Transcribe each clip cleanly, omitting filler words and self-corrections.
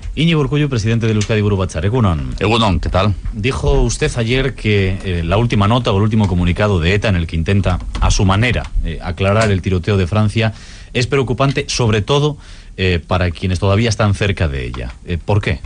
Íñigo Urkullu, presidente del Euskadi Buru Batzar. Egunon. Egunon, ¿qué tal? Dijo usted ayer que la última nota o el último comunicado de ETA, en el que intenta, a su manera, aclarar el tiroteo de Francia, es preocupante, sobre todo para quienes todavía están cerca de ella. ¿Por qué?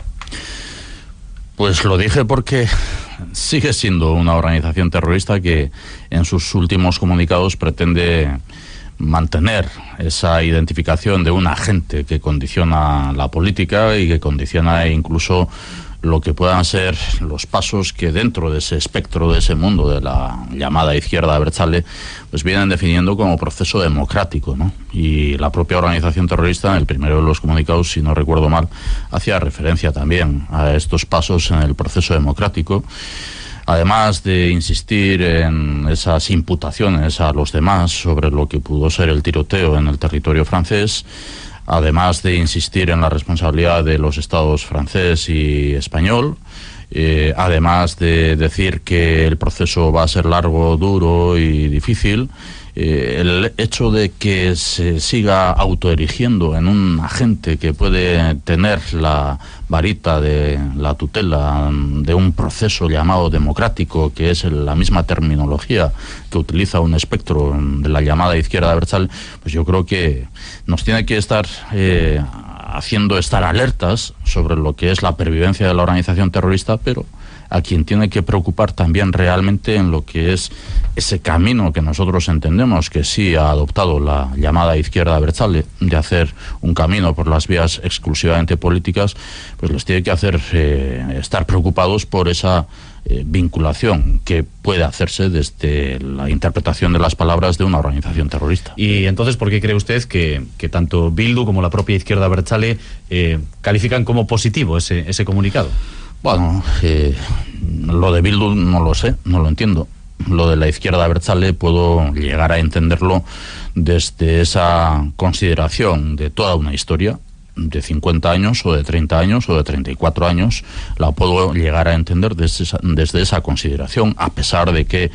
Pues lo dije porque sigue siendo una organización terrorista que en sus últimos comunicados pretende mantener esa identificación de un agente que condiciona la política y que condiciona incluso lo que puedan ser los pasos que dentro de ese espectro, de ese mundo de la llamada izquierda abertzale, pues vienen definiendo como proceso democrático, ¿no? Y la propia organización terrorista, en el primero de los comunicados, si no recuerdo mal, hacía referencia también a estos pasos en el proceso democrático. Además de insistir en esas imputaciones a los demás sobre lo que pudo ser el tiroteo en el territorio francés, además de insistir en la responsabilidad de los estados francés y español, además de decir que el proceso va a ser largo, duro y difícil, el hecho de que se siga autoerigiendo en un agente que puede tener la varita de la tutela de un proceso llamado democrático, que es la misma terminología que utiliza un espectro de la llamada izquierda abertzale, pues yo creo que nos tiene que estar haciendo estar alertas sobre lo que es la pervivencia de la organización terrorista, pero a quien tiene que preocupar también realmente en lo que es ese camino que nosotros entendemos que sí ha adoptado la llamada izquierda abertzale, de hacer un camino por las vías exclusivamente políticas, pues les tiene que hacer estar preocupados por esa vinculación que puede hacerse desde la interpretación de las palabras de una organización terrorista. Y entonces, ¿por qué cree usted que tanto Bildu como la propia izquierda abertzale califican como positivo ese comunicado? Bueno, lo de Bildu no lo sé, no lo entiendo. Lo de la izquierda abertzale puedo llegar a entenderlo desde esa consideración de toda una historia, de 50 años o de 30 años o de 34 años, la puedo llegar a entender desde esa consideración, a pesar de que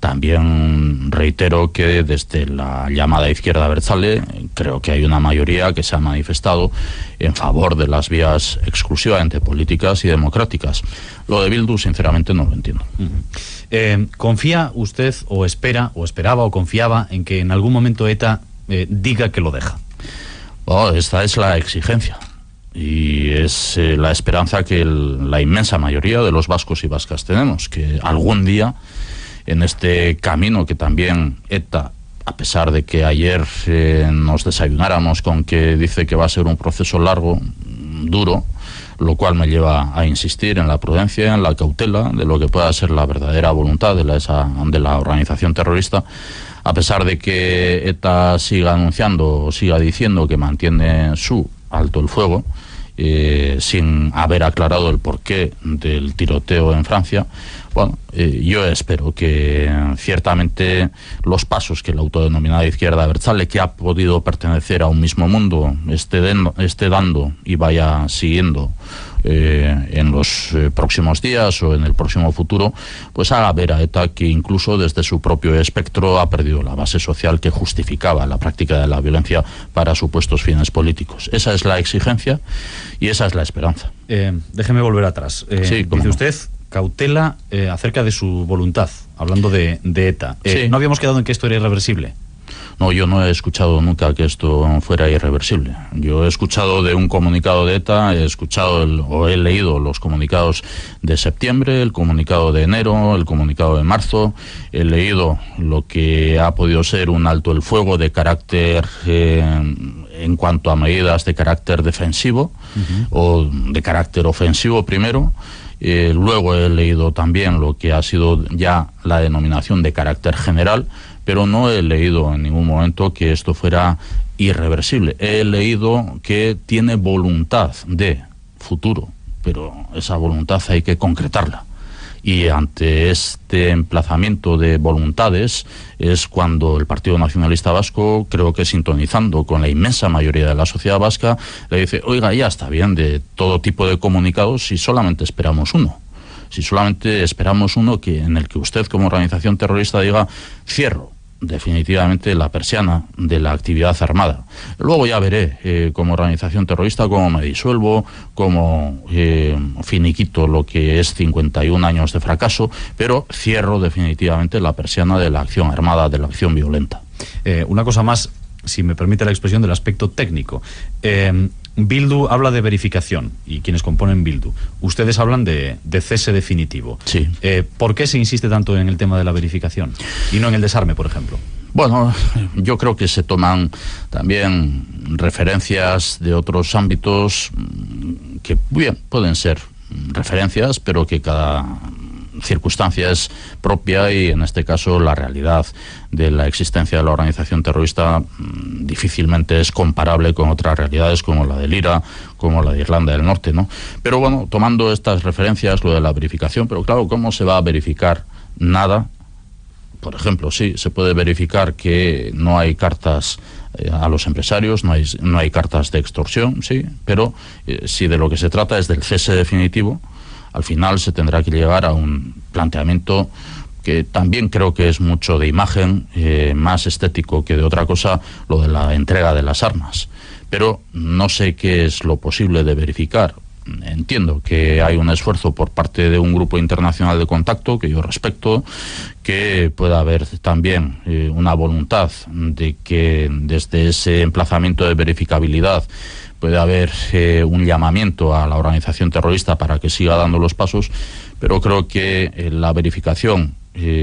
también reitero que desde la llamada izquierda abertzale creo que hay una mayoría que se ha manifestado en favor de las vías exclusivamente políticas y democráticas. Lo de Bildu sinceramente no lo entiendo. ¿Confía usted o espera o esperaba o confiaba en que en algún momento ETA diga que lo deja? Oh, esta es la exigencia y es la esperanza que la inmensa mayoría de los vascos y vascas tenemos, que algún día en este camino que también ETA, a pesar de que ayer nos desayunáramos con que dice que va a ser un proceso largo, duro, lo cual me lleva a insistir en la prudencia, en la cautela de lo que pueda ser la verdadera voluntad de la organización terrorista. A pesar de que ETA siga anunciando o siga diciendo que mantiene su alto el fuego, sin haber aclarado el porqué del tiroteo en Francia, bueno, yo espero que ciertamente los pasos que la autodenominada izquierda abertzale, que ha podido pertenecer a un mismo mundo, esté dando y vaya siguiendo en los próximos días o en el próximo futuro, pues haga ver a ETA que incluso desde su propio espectro ha perdido la base social que justificaba la práctica de la violencia para supuestos fines políticos. Esa es la exigencia y esa es la esperanza. Déjeme volver atrás. Sí, dice usted cautela acerca de su voluntad, hablando de ETA. Sí. ¿No habíamos quedado en que esto era irreversible? No, yo no he escuchado nunca que esto fuera irreversible. Yo he escuchado de un comunicado de ETA, he leído los comunicados de septiembre, el comunicado de enero, el comunicado de marzo, he leído lo que ha podido ser un alto el fuego de carácter, en cuanto a medidas de carácter defensivo, o de carácter ofensivo primero. Luego he leído también lo que ha sido ya la denominación de carácter general, pero no he leído en ningún momento que esto fuera irreversible. He leído que tiene voluntad de futuro, pero esa voluntad hay que concretarla. Y ante este emplazamiento de voluntades es cuando el Partido Nacionalista Vasco, creo que sintonizando con la inmensa mayoría de la sociedad vasca, le dice: oiga, ya está bien de todo tipo de comunicados si solamente esperamos uno. Si solamente esperamos uno en el que usted como organización terrorista diga: cierro definitivamente la persiana de la actividad armada. Luego ya veré como organización terrorista cómo me disuelvo, cómo finiquito lo que es 51 años de fracaso, pero cierro definitivamente la persiana de la acción armada, de la acción violenta. Una cosa más, si me permite la expresión, del aspecto técnico. Bildu habla de verificación, y quienes componen Bildu. Ustedes hablan de cese definitivo. Sí. ¿Por qué se insiste tanto en el tema de la verificación y no en el desarme, por ejemplo? Bueno, yo creo que se toman también referencias de otros ámbitos que, bien, pueden ser referencias, pero que cada circunstancia es propia, y en este caso la realidad de la existencia de la organización terrorista difícilmente es comparable con otras realidades como la del IRA, como la de Irlanda del Norte, ¿no? Pero bueno, tomando estas referencias, lo de la verificación, pero claro, ¿cómo se va a verificar nada? Por ejemplo, sí, se puede verificar que no hay cartas a los empresarios, no hay cartas de extorsión, sí, pero si de lo que se trata es del cese definitivo, al final se tendrá que llegar a un planteamiento que también creo que es mucho de imagen, más estético que de otra cosa, lo de la entrega de las armas. Pero no sé qué es lo posible de verificar. Entiendo que hay un esfuerzo por parte de un grupo internacional de contacto, que yo respeto, que pueda haber también una voluntad de que desde ese emplazamiento de verificabilidad puede haber un llamamiento a la organización terrorista para que siga dando los pasos, pero creo que la verificación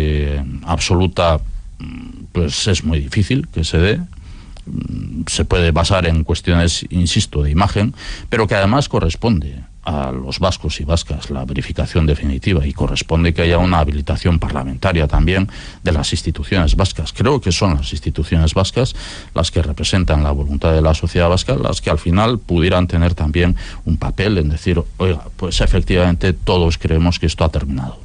absoluta pues es muy difícil que se dé. Se puede basar en cuestiones, insisto, de imagen, pero que además corresponde a los vascos y vascas la verificación definitiva, y corresponde que haya una habilitación parlamentaria también de las instituciones vascas. Creo que son las instituciones vascas las que representan la voluntad de la sociedad vasca, las que al final pudieran tener también un papel en decir, oiga, pues efectivamente todos creemos que esto ha terminado.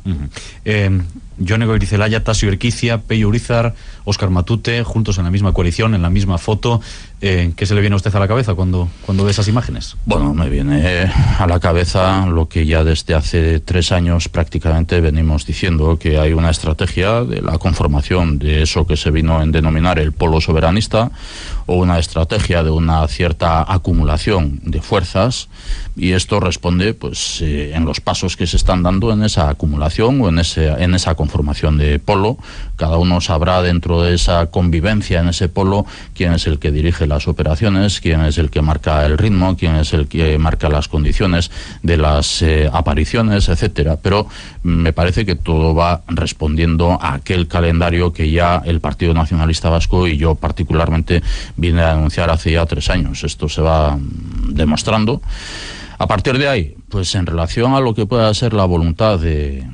Jone Goirizelaya, Tasio Erquicia, Pello Urizar, Óscar Matute, juntos en la misma coalición, en la misma foto. ¿Qué se le viene a usted a la cabeza cuando ve esas imágenes? Bueno, me viene a la cabeza lo que ya desde hace 3 años prácticamente venimos diciendo, que hay una estrategia de la conformación de eso que se vino a denominar el polo soberanista, o una estrategia de una cierta acumulación de fuerzas, y esto responde pues en los pasos que se están dando en esa acumulación o en esa conformación de polo. Cada uno sabrá dentro de esa convivencia en ese polo quién es el que dirige las operaciones, quién es el que marca el ritmo, quién es el que marca las condiciones de las apariciones, etcétera. Pero me parece que todo va respondiendo a aquel calendario que ya el Partido Nacionalista Vasco y yo particularmente vine a denunciar hace ya 3 años. Esto se va demostrando. A partir de ahí, pues en relación a lo que pueda ser la voluntad de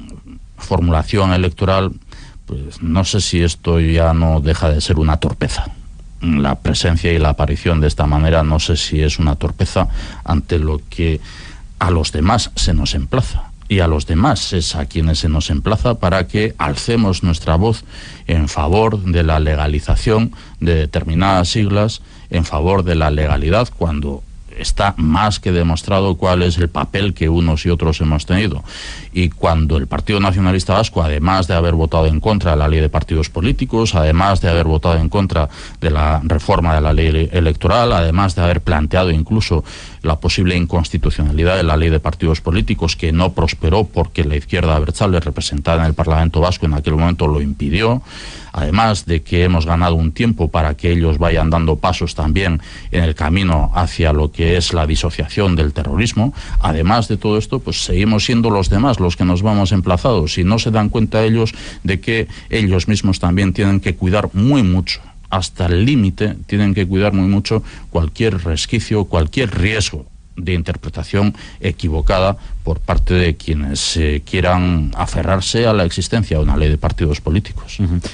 formulación electoral, pues no sé si esto ya no deja de ser una torpeza. La presencia y la aparición de esta manera no sé si es una torpeza ante lo que a los demás se nos emplaza. Y a los demás es a quienes se nos emplaza para que alcemos nuestra voz en favor de la legalización de determinadas siglas, en favor de la legalidad, cuando está más que demostrado cuál es el papel que unos y otros hemos tenido. Y cuando el Partido Nacionalista Vasco, además de haber votado en contra de la ley de partidos políticos, además de haber votado en contra de la reforma de la ley electoral, además de haber planteado incluso la posible inconstitucionalidad de la ley de partidos políticos, que no prosperó porque la izquierda abertzale representada en el Parlamento Vasco en aquel momento lo impidió, además de que hemos ganado un tiempo para que ellos vayan dando pasos también en el camino hacia lo que es la disociación del terrorismo, además de todo esto, pues seguimos siendo los demás los que nos vamos emplazados, y no se dan cuenta ellos de que ellos mismos también tienen que cuidar muy mucho, hasta el límite, tienen que cuidar muy mucho cualquier resquicio, cualquier riesgo de interpretación equivocada por parte de quienes quieran aferrarse a la existencia de una ley de partidos políticos.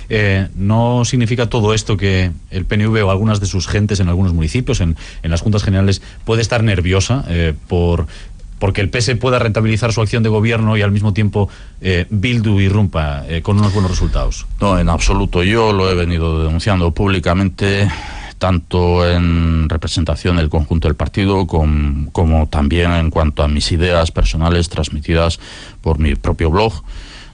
¿No significa todo esto que el PNV o algunas de sus gentes en algunos municipios, en las juntas generales, puede estar nerviosa porque el PS pueda rentabilizar su acción de gobierno y al mismo tiempo Bildu irrumpa con unos buenos resultados? No, en absoluto. Yo lo he venido denunciando públicamente, tanto en representación del conjunto del partido como también en cuanto a mis ideas personales transmitidas por mi propio blog,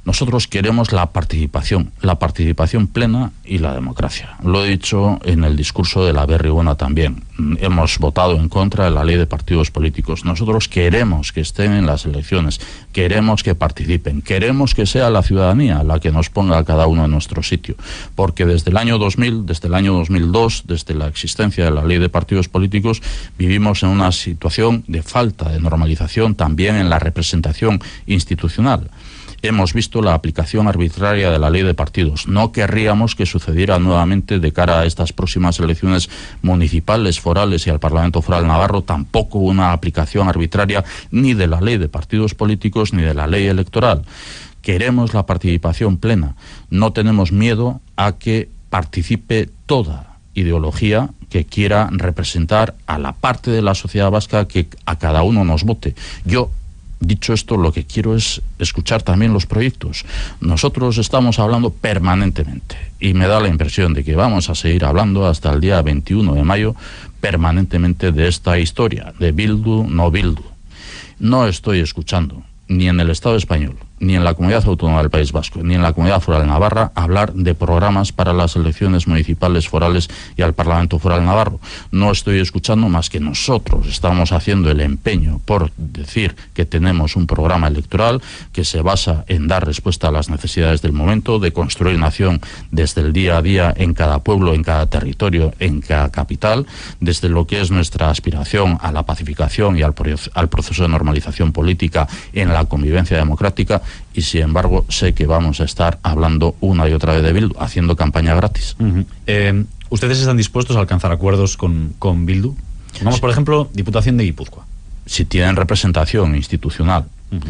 Nosotros queremos la participación plena y la democracia. Lo he dicho en el discurso de la Berriona también. Hemos votado en contra de la ley de partidos políticos. Nosotros queremos que estén en las elecciones, queremos que participen, queremos que sea la ciudadanía la que nos ponga a cada uno en nuestro sitio. Porque desde el año 2000, desde el año 2002, desde la existencia de la ley de partidos políticos, vivimos en una situación de falta de normalización también en la representación institucional. Hemos visto la aplicación arbitraria de la ley de partidos. No querríamos que sucediera nuevamente de cara a estas próximas elecciones municipales, forales y al Parlamento Foral Navarro, tampoco una aplicación arbitraria ni de la ley de partidos políticos ni de la ley electoral. Queremos la participación plena. No tenemos miedo a que participe toda ideología que quiera representar a la parte de la sociedad vasca que a cada uno nos vote. Dicho esto, lo que quiero es escuchar también los proyectos. Nosotros estamos hablando permanentemente y me da la impresión de que vamos a seguir hablando hasta el día 21 de mayo permanentemente de esta historia, de Bildu, no Bildu. No estoy escuchando ni en el Estado español, ni en la Comunidad Autónoma del País Vasco, ni en la Comunidad Foral de Navarra, hablar de programas para las elecciones municipales, forales y al Parlamento Foral Navarro. No estoy escuchando más que nosotros estamos haciendo el empeño por decir que tenemos un programa electoral que se basa en dar respuesta a las necesidades del momento, de construir nación desde el día a día en cada pueblo, en cada territorio, en cada capital, desde lo que es nuestra aspiración a la pacificación y al proceso de normalización política en la convivencia democrática. Y sin embargo sé que vamos a estar hablando una y otra vez de Bildu, haciendo campaña gratis. ¿Ustedes están dispuestos a alcanzar acuerdos con Bildu? Pongamos, por ejemplo, Diputación de Guipúzcoa. Si tienen representación institucional,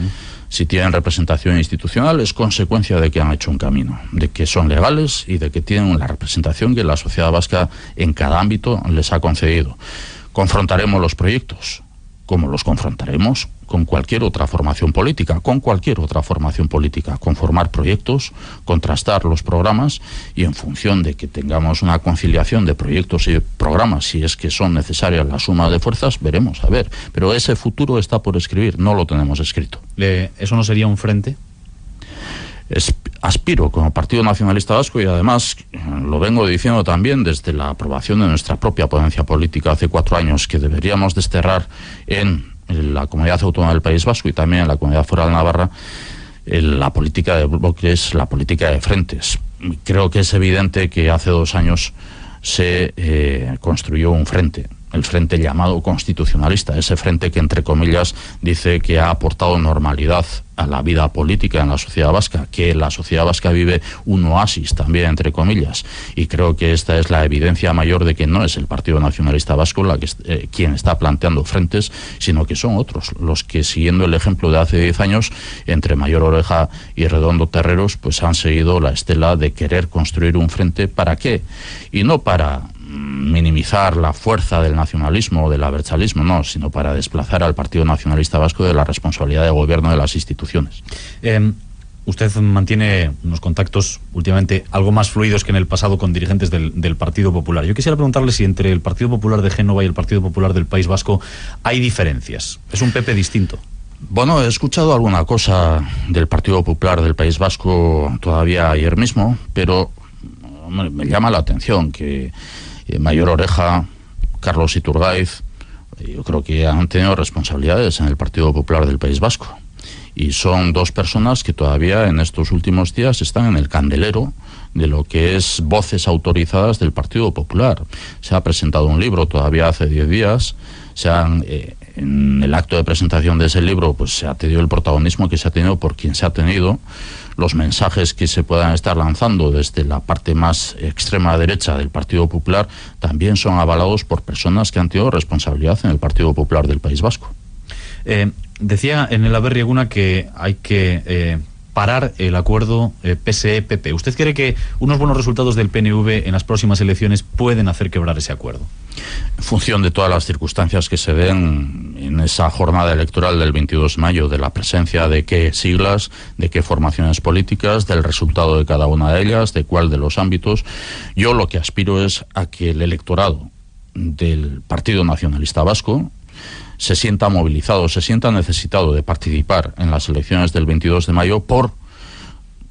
es consecuencia de que han hecho un camino, de que son legales y de que tienen la representación que la sociedad vasca en cada ámbito les ha concedido. Confrontaremos los proyectos, como los confrontaremos con cualquier otra formación política, conformar proyectos, contrastar los programas y en función de que tengamos una conciliación de proyectos y programas, si es que son necesarias la suma de fuerzas, veremos, a ver. Pero ese futuro está por escribir, no lo tenemos escrito. ¿Eso no sería un frente? Aspiro como Partido Nacionalista Vasco, y además lo vengo diciendo también desde la aprobación de nuestra propia ponencia política hace 4 años, que deberíamos desterrar en la Comunidad Autónoma del País Vasco y también en la Comunidad Foral de Navarra la política de bloques, la política de frentes. Creo que es evidente que hace 2 años se construyó un frente, el frente llamado constitucionalista, ese frente que entre comillas dice que ha aportado normalidad a la vida política en la sociedad vasca, que la sociedad vasca vive un oasis también entre comillas, y creo que esta es la evidencia mayor de que no es el Partido Nacionalista Vasco quien está planteando frentes, sino que son otros los que, siguiendo el ejemplo de hace 10 años entre Mayor Oreja y Redondo Terreros, pues han seguido la estela de querer construir un frente. ¿Para qué? Y no para minimizar la fuerza del nacionalismo o del abertzalismo, no, sino para desplazar al Partido Nacionalista Vasco de la responsabilidad de gobierno de las instituciones. Usted mantiene unos contactos últimamente algo más fluidos que en el pasado con dirigentes del Partido Popular. Yo quisiera preguntarle si entre el Partido Popular de Génova y el Partido Popular del País Vasco hay diferencias. ¿Es un PP distinto? Bueno, he escuchado alguna cosa del Partido Popular del País Vasco todavía ayer mismo, pero me llama la atención que Mayor Oreja, Carlos Iturgaiz, yo creo que han tenido responsabilidades en el Partido Popular del País Vasco. Y son 2 personas que todavía en estos últimos días están en el candelero de lo que es voces autorizadas del Partido Popular. Se ha presentado un libro todavía hace 10 días, en el acto de presentación de ese libro pues se ha tenido el protagonismo que se ha tenido por quien se ha tenido. Los mensajes que se puedan estar lanzando desde la parte más extrema derecha del Partido Popular también son avalados por personas que han tenido responsabilidad en el Partido Popular del País Vasco. Decía en el Aberri Eguna que hay que parar el acuerdo PSE-PP. ¿Usted cree que unos buenos resultados del PNV en las próximas elecciones pueden hacer quebrar ese acuerdo? En función de todas las circunstancias que se den en esa jornada electoral del 22 de mayo, de la presencia de qué siglas, de qué formaciones políticas, del resultado de cada una de ellas, de cuál de los ámbitos, yo lo que aspiro es a que el electorado del Partido Nacionalista Vasco se sienta movilizado, se sienta necesitado de participar en las elecciones del 22 de mayo por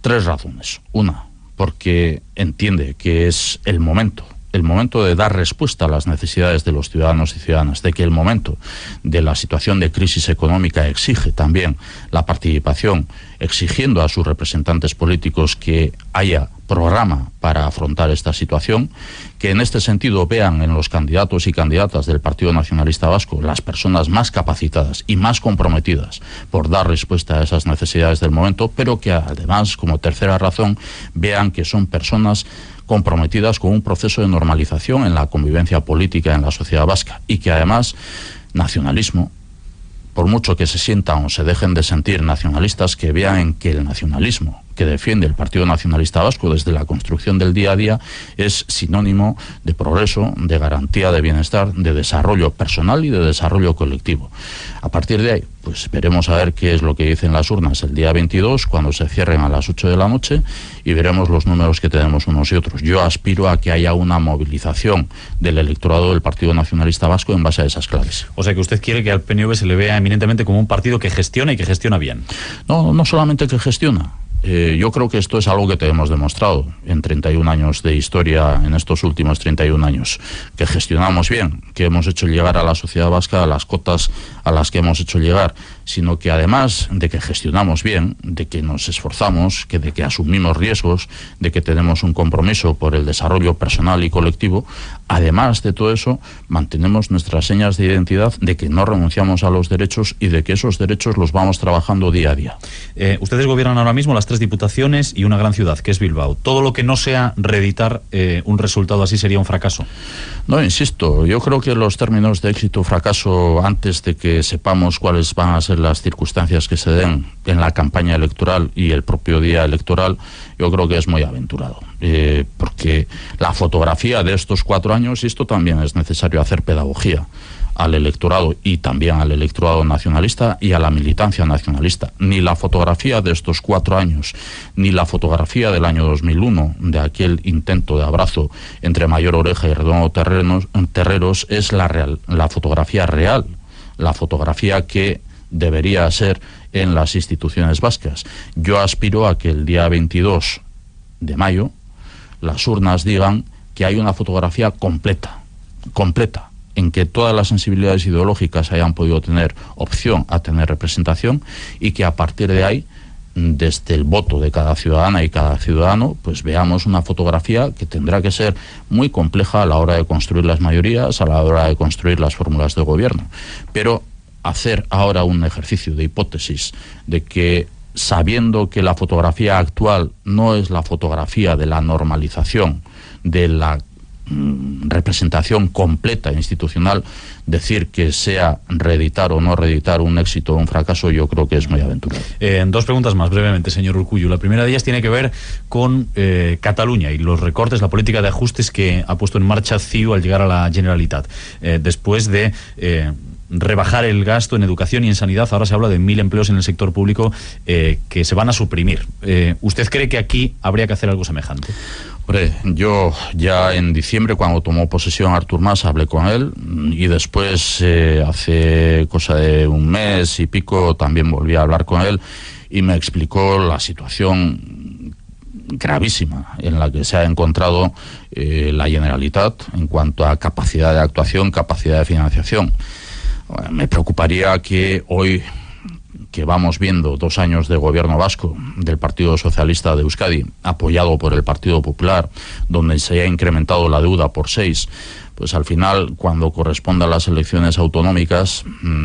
Tres razones. Una, porque entiende que es el momento de dar respuesta a las necesidades de los ciudadanos y ciudadanas, de que el momento de la situación de crisis económica exige también la participación, exigiendo a sus representantes políticos que haya programa para afrontar esta situación, que en este sentido vean en los candidatos y candidatas del Partido Nacionalista Vasco las personas más capacitadas y más comprometidas por dar respuesta a esas necesidades del momento, pero que además, como tercera razón, vean que son personas comprometidas con un proceso de normalización en la convivencia política en la sociedad vasca y que además nacionalismo, por mucho que se sientan o se dejen de sentir nacionalistas, que vean en que el nacionalismo que defiende el Partido Nacionalista Vasco desde la construcción del día a día es sinónimo de progreso, de garantía de bienestar, de desarrollo personal y de desarrollo colectivo. A partir de ahí, pues veremos a ver qué es lo que dicen las urnas el día 22, cuando se cierren a las 8 de la noche, y veremos los números que tenemos unos y otros. Yo aspiro a que haya una movilización del electorado del Partido Nacionalista Vasco en base a esas claves. O sea que usted quiere que al PNV se le vea eminentemente como un partido que gestiona y que gestiona bien. No solamente que gestiona. Yo creo que esto es algo que te hemos demostrado en 31 años de historia, en estos últimos 31 años, que gestionamos bien, que hemos hecho llegar a la sociedad vasca a las cotas a las que hemos hecho llegar, sino que además de que gestionamos bien, de que nos esforzamos, de que asumimos riesgos, de que tenemos un compromiso por el desarrollo personal y colectivo, además de todo eso, mantenemos nuestras señas de identidad, de que no renunciamos a los derechos y de que esos derechos los vamos trabajando día a día. Ustedes gobiernan ahora mismo las 3 diputaciones y una gran ciudad, que es Bilbao. Todo lo que no sea reeditar un resultado así sería un fracaso. No, insisto, yo creo que los términos de éxito o fracaso, antes de que sepamos cuáles van a ser las circunstancias que se den en la campaña electoral y el propio día electoral, yo creo que es muy aventurado. Porque la fotografía de estos 4 años, y esto también es necesario hacer pedagogía al electorado y también al electorado nacionalista y a la militancia nacionalista. Ni la fotografía de estos 4 años, ni la fotografía del año 2001, de aquel intento de abrazo entre Mayor Oreja y Redondo Terreros, es la fotografía real, la fotografía que debería ser en las instituciones vascas. Yo aspiro a que el día 22 de mayo las urnas digan que hay una fotografía completa, en que todas las sensibilidades ideológicas hayan podido tener opción a tener representación y que a partir de ahí, desde el voto de cada ciudadana y cada ciudadano, pues veamos una fotografía que tendrá que ser muy compleja a la hora de construir las mayorías, a la hora de construir las fórmulas de gobierno. Pero hacer ahora un ejercicio de hipótesis de que, sabiendo que la fotografía actual no es la fotografía de la normalización, de la representación completa institucional, decir que sea reeditar o no reeditar un éxito o un fracaso, yo creo que es muy aventurado. 2 preguntas más brevemente, señor Urkullu. La primera de ellas tiene que ver con Cataluña y los recortes, la política de ajustes que ha puesto en marcha CiU al llegar a la Generalitat. Después de rebajar el gasto en educación y en sanidad, ahora se habla de 1.000 empleos en el sector público que se van a suprimir. ¿Usted cree que aquí habría que hacer algo semejante? Hombre, yo ya en diciembre, cuando tomó posesión Artur Mas, hablé con él y después, hace cosa de un mes y pico, también volví a hablar con él y me explicó la situación gravísima en la que se ha encontrado la Generalitat en cuanto a capacidad de actuación, capacidad de financiación. Me preocuparía que hoy, que vamos viendo 2 años de gobierno vasco del Partido Socialista de Euskadi, apoyado por el Partido Popular, donde se ha incrementado la deuda por 6, pues al final, cuando corresponda a las elecciones autonómicas,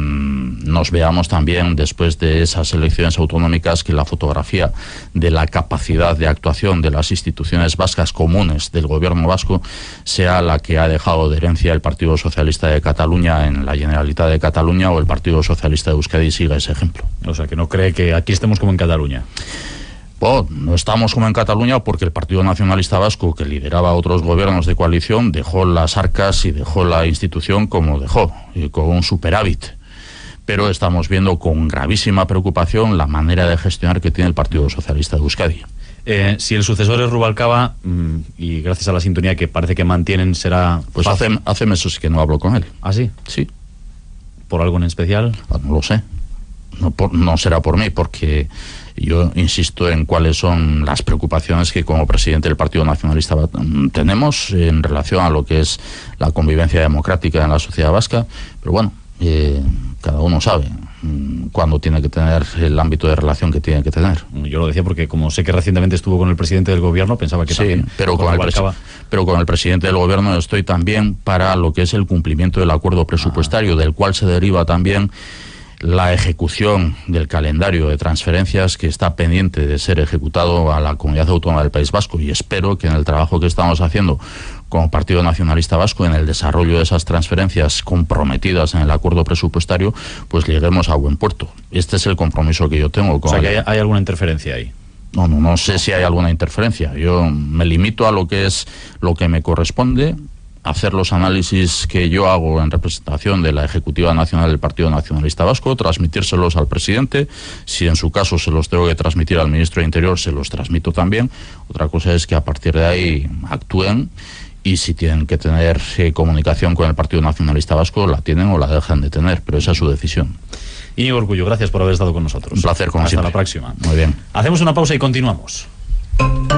nos veamos también, después de esas elecciones autonómicas, que la fotografía de la capacidad de actuación de las instituciones vascas comunes del gobierno vasco sea la que ha dejado de herencia el Partido Socialista de Cataluña en la Generalitat de Cataluña, o el Partido Socialista de Euskadi siga ese ejemplo. O sea, que no cree que aquí estemos como en Cataluña. Bueno, no estamos como en Cataluña porque el Partido Nacionalista Vasco, que lideraba otros gobiernos de coalición, dejó las arcas y dejó la institución como dejó, con un superávit. Pero estamos viendo con gravísima preocupación la manera de gestionar que tiene el Partido Socialista de Euskadi. Si el sucesor es Rubalcaba, y gracias a la sintonía que parece que mantienen, será... Pues hace meses que no hablo con él. ¿Ah, sí? Sí. ¿Por algo en especial? No lo sé. no será por mí, porque yo insisto en cuáles son las preocupaciones que como presidente del Partido Nacionalista tenemos en relación a lo que es la convivencia democrática en la sociedad vasca, pero bueno, cada uno sabe cuándo tiene que tener el ámbito de relación que tiene que tener. Yo lo decía porque como sé que recientemente estuvo con el presidente del gobierno, pensaba que sí, también... pero con el presidente del gobierno estoy también para lo que es el cumplimiento del acuerdo presupuestario, del cual se deriva también la ejecución del calendario de transferencias que está pendiente de ser ejecutado a la Comunidad Autónoma del País Vasco, y espero que en el trabajo que estamos haciendo como Partido Nacionalista Vasco en el desarrollo de esas transferencias comprometidas en el acuerdo presupuestario, pues lleguemos a buen puerto. Este es el compromiso que yo tengo con... O sea, que hay alguna interferencia ahí. No sé si hay alguna interferencia. Yo me limito a lo que es lo que me corresponde, hacer los análisis que yo hago en representación de la Ejecutiva Nacional del Partido Nacionalista Vasco, transmitírselos al presidente. Si en su caso se los tengo que transmitir al ministro de Interior, se los transmito también. Otra cosa es que a partir de ahí actúen, y si tienen que tener comunicación con el Partido Nacionalista Vasco, la tienen o la dejan de tener, pero esa es su decisión. Íñigo Urkullu, gracias por haber estado con nosotros. Un placer, como Hasta siempre. la próxima. Muy bien. Hacemos una pausa y continuamos.